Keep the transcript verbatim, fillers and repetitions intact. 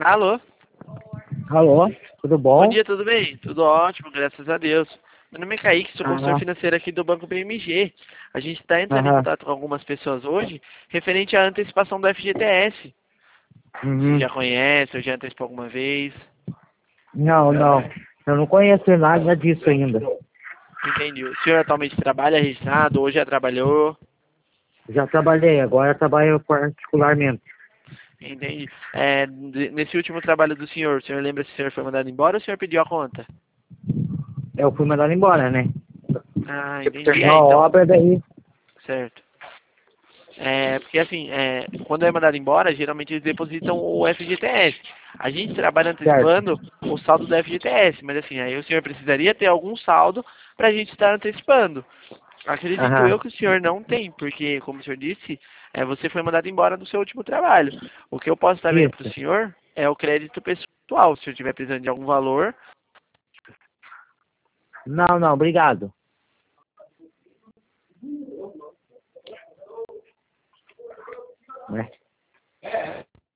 Alô? Alô, tudo bom? Bom dia, tudo bem? Tudo ótimo, graças a Deus. Meu nome é Kaique, sou consultor Aham, financeiro aqui do Banco B M G. A gente está entrando em aham, contato com algumas pessoas hoje referente à antecipação do F G T S. Você uhum. já conhece ou já antecipou alguma vez? Não, não, eu não conheço nada disso ainda. Entendi. O senhor atualmente trabalha registrado ou já trabalhou? Já trabalhei, agora eu trabalho particularmente. Entendi. É, de- nesse último trabalho do senhor, o senhor lembra se o senhor foi mandado embora ou o senhor pediu a conta? Eu fui mandado embora, né? Ah, Tipo, entendi. terminou É, a então, obra, daí... certo. É, porque assim, é, quando é mandado embora, geralmente eles depositam o F G T S. A gente trabalha Certo. antecipando o saldo do F G T S, mas assim, aí o senhor precisaria ter algum saldo para a gente estar antecipando. Acredito eu Aham, que o senhor não tem, porque, como o senhor disse, é, você foi mandado embora do seu último trabalho. O que eu posso estar vendo para o isso. senhor é o crédito pessoal. Se o senhor estiver precisando de algum valor, Não, não, obrigado. Né?